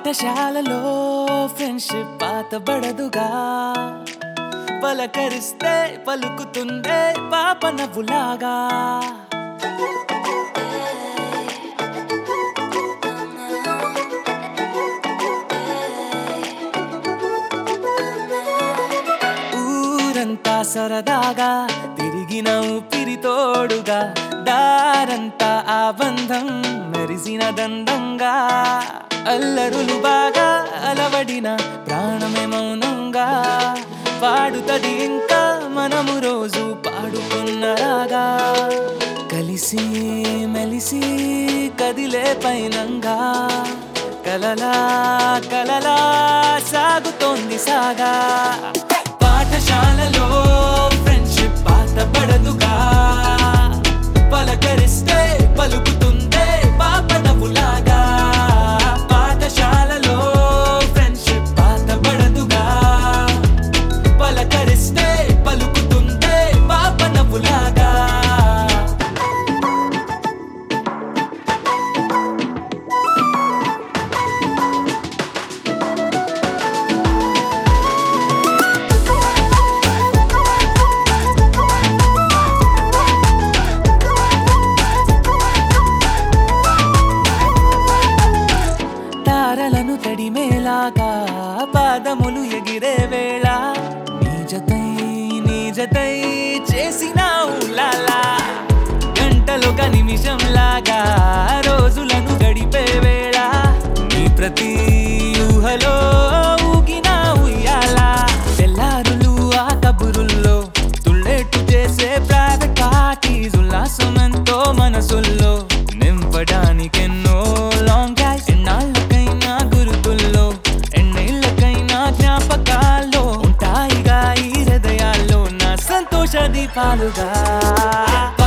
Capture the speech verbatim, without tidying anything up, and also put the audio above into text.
పాఠశాలలో ఫ్రెండ్షిప్ పాతబడదుగా, పలకరిస్తే పలుకుతుందే పాప నవ్వులాగా. ఊరంతా సరదాగా తిరిగిన ఊపిరి తోడుగా, దారంతా ఆ బంధం మెరిసిన దండంగా. అల్లరులు బాగా అలవడిన ప్రాణమే మౌనంగా పాడుతది ఇంకా మనము రోజు పాడుకున్నరాగా. కలిసి మెలిసి కదిలే పైనంగా, కలలా కలలా సాగుతోంది సాగా. పాఠశాలలో ఫ్రెండ్షిప్ పాతబడదుగా, పలకరిస్తే పలుకుతుందే పాప నవ్వులాగా. పాఠశాలలో ఫ్రెండ్షిప్ పాతబడదుగా, పలకరిస్తే పలుకుతుందే పాప నవ్వులాగా. తారలను తడిమేలాగా పాదములు ఎగిరే వేళ, నీజతై నీజతై చేసిన ఊలాలా. గంటలొక నిమిషం లాగా రోజులను గడిపే వేళ, నీ ప్రతి ఊహలో ఊగిన ఉయ్యాల. తెల్లారులు ఆ కబురుల్లో తుళ్ళేట్టు చేసే ప్రైవేట్ పార్టీస్, ఉల్లాసమెంతో మనసుల్లో నింపడానికెన్నో లాంగ్ డ్రైవ్స్. ఎన్నాళ్ళకైనా గురుతుల్లో ఎన్నేళ్ళకైనా జ్ఞాపకాల్లో ఉంటాయిగా ఈ హృదయాల్లో నా సంతోష దీపాలుగా.